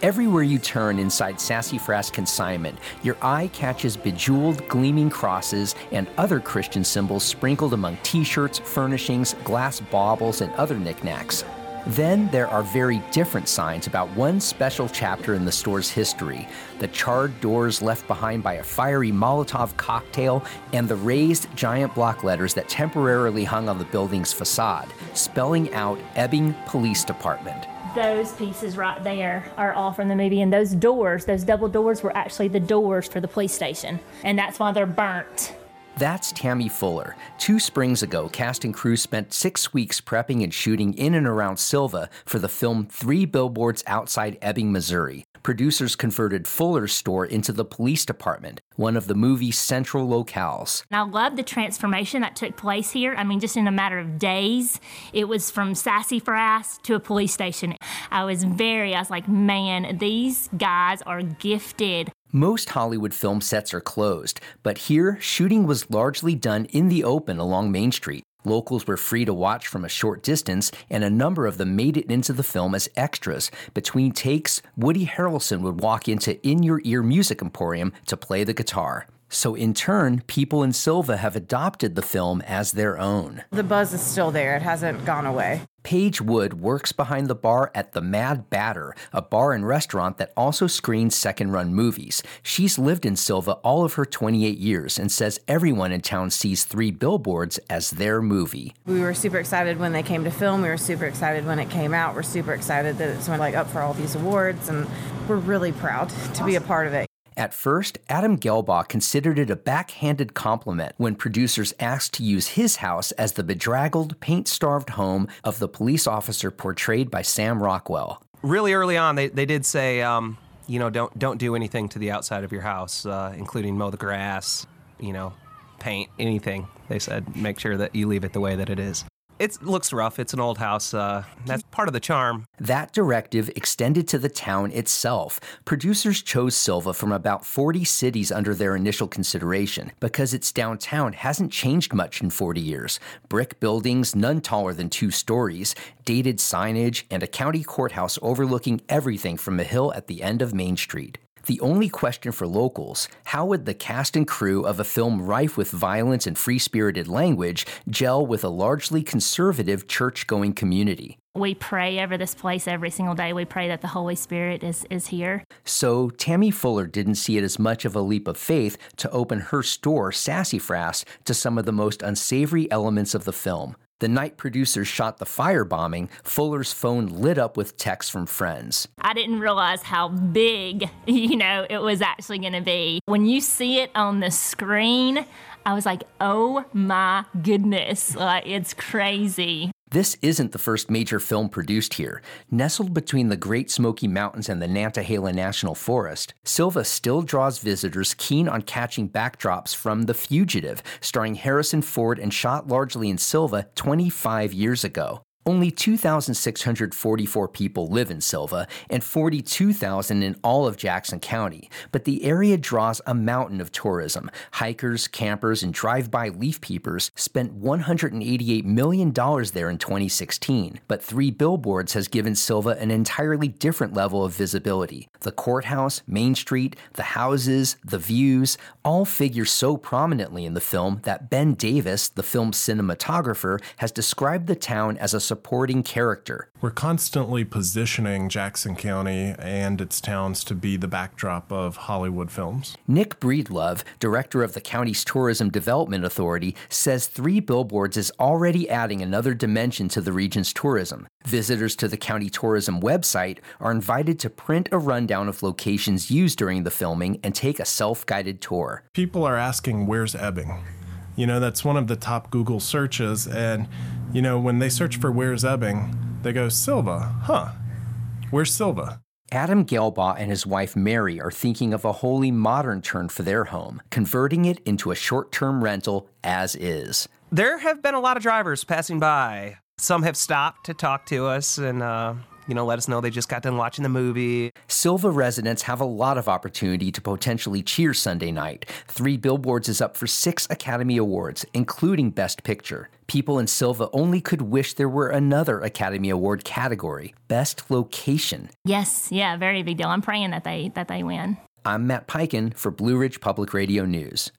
Everywhere you turn inside Sassafras Consignment, your eye catches bejeweled, gleaming crosses and other Christian symbols sprinkled among t-shirts, furnishings, glass baubles, and other knickknacks. Then there are very different signs about one special chapter in the store's history: the charred doors left behind by a fiery Molotov cocktail and the raised giant block letters that temporarily hung on the building's facade, spelling out Ebbing Police Department. Those pieces right there are all from the movie, and those doors, those double doors, were actually the doors for the police station, and that's why they're burnt. That's Tammy Fuller. 2 springs ago, cast and crew spent 6 weeks prepping and shooting in and around Sylva for the film 3 Billboards Outside Ebbing, Missouri. Producers converted Fuller's store into the police department, one of the movie's central locales. I love the transformation that took place here. I mean, just in a matter of days, it was from Sassafras to a police station. I was like, man, these guys are gifted. Most Hollywood film sets are closed, but here, shooting was largely done in the open along Main Street. Locals were free to watch from a short distance, and a number of them made it into the film as extras. Between takes, Woody Harrelson would walk into In Your Ear Music Emporium to play the guitar. So in turn, people in Sylva have adopted the film as their own. The buzz is still there. It hasn't gone away. Paige Wood works behind the bar at the Mad Batter, a bar and restaurant that also screens second-run movies. She's lived in Sylva all of her 28 years and says everyone in town sees 3 Billboards as their movie. We were super excited when they came to film. We were super excited when it came out. We're super excited that it's up for all these awards, and we're really proud to be a part of it. At first, Adam Gelbaugh considered it a backhanded compliment when producers asked to use his house as the bedraggled, paint-starved home of the police officer portrayed by Sam Rockwell. Really early on, they did say, don't do anything to the outside of your house, including mow the grass, paint, anything. They said, make sure that you leave it the way that it is. It looks rough. It's an old house. That's part of the charm. That directive extended to the town itself. Producers chose Sylva from about 40 cities under their initial consideration because its downtown hasn't changed much in 40 years. Brick buildings, none taller than 2 stories, dated signage, and a county courthouse overlooking everything from a hill at the end of Main Street. The only question for locals: how would the cast and crew of a film rife with violence and free-spirited language gel with a largely conservative church-going community? We pray over this place every single day. We pray that the Holy Spirit is here. So Tammy Fuller didn't see it as much of a leap of faith to open her store, Sassafras, to some of the most unsavory elements of the film. The night producers shot the firebombing, Fuller's phone lit up with texts from friends. I didn't realize how big, it was actually going to be. When you see it on the screen, I was like, oh my goodness, it's crazy. This isn't the first major film produced here. Nestled between the Great Smoky Mountains and the Nantahala National Forest, Sylva still draws visitors keen on catching backdrops from The Fugitive, starring Harrison Ford and shot largely in Sylva 25 years ago. Only 2,644 people live in Sylva and 42,000 in all of Jackson County, but the area draws a mountain of tourism. Hikers, campers, and drive-by leaf peepers spent $188 million there in 2016, but 3 Billboards has given Sylva an entirely different level of visibility. The courthouse, Main Street, the houses, the views, all figure so prominently in the film that Ben Davis, the film's cinematographer, has described the town as a supporting character. We're constantly positioning Jackson County and its towns to be the backdrop of Hollywood films. Nick Breedlove, director of the county's Tourism Development Authority, says 3 Billboards is already adding another dimension to the region's tourism. Visitors to the county tourism website are invited to print a rundown of locations used during the filming and take a self-guided tour. People are asking, where's Ebbing? That's one of the top Google searches, and when they search for where's Ebbing, they go, Sylva. Huh, where's Sylva? Adam Gelbaugh and his wife Mary are thinking of a wholly modern turn for their home, converting it into a short-term rental as is. There have been a lot of drivers passing by. Some have stopped to talk to us and let us know they just got done watching the movie. Silva residents have a lot of opportunity to potentially cheer Sunday night. 3 Billboards is up for 6 Academy Awards, including Best Picture. People in Silva only could wish there were another Academy Award category, Best Location. Yes, yeah, very big deal. I'm praying that they win. I'm Matt Peiken for Blue Ridge Public Radio News.